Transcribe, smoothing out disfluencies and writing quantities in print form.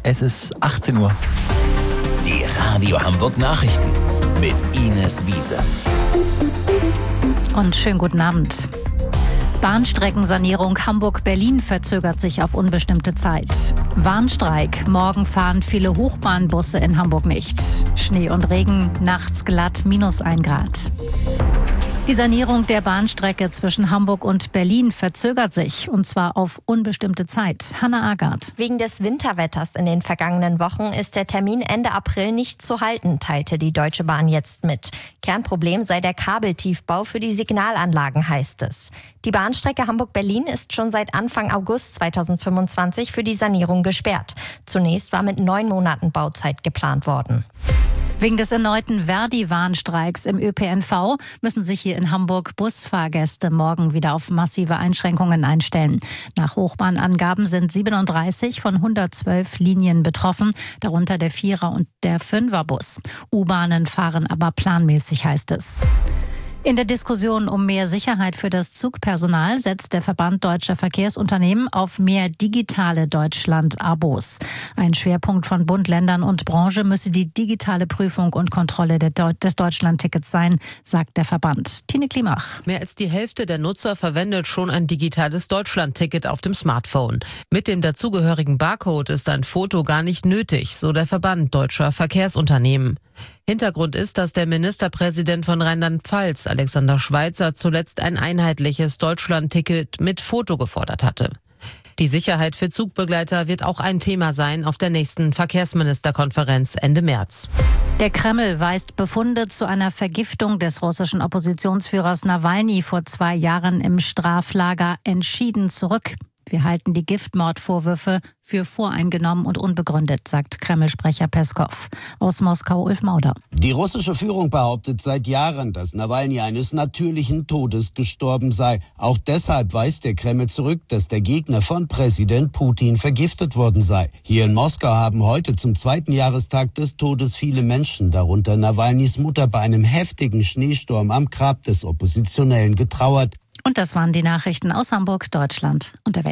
Es ist 18 Uhr. Die Radio Hamburg Nachrichten mit Ines Wiese. Und schönen guten Abend. Bahnstreckensanierung Hamburg-Berlin verzögert sich auf unbestimmte Zeit. Warnstreik. Morgen fahren viele Hochbahnbusse in Hamburg nicht. Schnee und Regen, nachts glatt, -1 Grad. Die Sanierung der Bahnstrecke zwischen Hamburg und Berlin verzögert sich, und zwar auf unbestimmte Zeit. Hanna Agard. Wegen des Winterwetters in den vergangenen Wochen ist der Termin Ende April nicht zu halten, teilte die Deutsche Bahn jetzt mit. Kernproblem sei der Kabeltiefbau für die Signalanlagen, heißt es. Die Bahnstrecke Hamburg-Berlin ist schon seit Anfang August 2025 für die Sanierung gesperrt. Zunächst war mit 9 Monaten Bauzeit geplant worden. Wegen des erneuten Verdi-Warnstreiks im ÖPNV müssen sich hier in Hamburg Busfahrgäste morgen wieder auf massive Einschränkungen einstellen. Nach Hochbahnangaben sind 37 von 112 Linien betroffen, darunter der 4er und der 5er-Bus. U-Bahnen fahren aber planmäßig, heißt es. In der Diskussion um mehr Sicherheit für das Zugpersonal setzt der Verband Deutscher Verkehrsunternehmen auf mehr digitale Deutschland-Abos. Ein Schwerpunkt von Bund, Ländern und Branche müsse die digitale Prüfung und Kontrolle des Deutschland-Tickets sein, sagt der Verband. Tine Klimach. Mehr als die Hälfte der Nutzer verwendet schon ein digitales Deutschland-Ticket auf dem Smartphone. Mit dem dazugehörigen Barcode ist ein Foto gar nicht nötig, so der Verband Deutscher Verkehrsunternehmen. Hintergrund ist, dass der Ministerpräsident von Rheinland-Pfalz, Alexander Schweitzer, zuletzt ein einheitliches Deutschland-Ticket mit Foto gefordert hatte. Die Sicherheit für Zugbegleiter wird auch ein Thema sein auf der nächsten Verkehrsministerkonferenz Ende März. Der Kreml weist Befunde zu einer Vergiftung des russischen Oppositionsführers Nawalny vor 2 Jahren im Straflager entschieden zurück. Wir halten die Giftmordvorwürfe für voreingenommen und unbegründet, sagt Kreml-Sprecher Peskow. Aus Moskau Ulf Mauder. Die russische Führung behauptet seit Jahren, dass Nawalny eines natürlichen Todes gestorben sei. Auch deshalb weist der Kreml zurück, dass der Gegner von Präsident Putin vergiftet worden sei. Hier in Moskau haben heute zum 2. Jahrestag des Todes viele Menschen, darunter Nawalnys Mutter, bei einem heftigen Schneesturm am Grab des Oppositionellen getrauert. Und das waren die Nachrichten aus Hamburg, Deutschland und der Welt.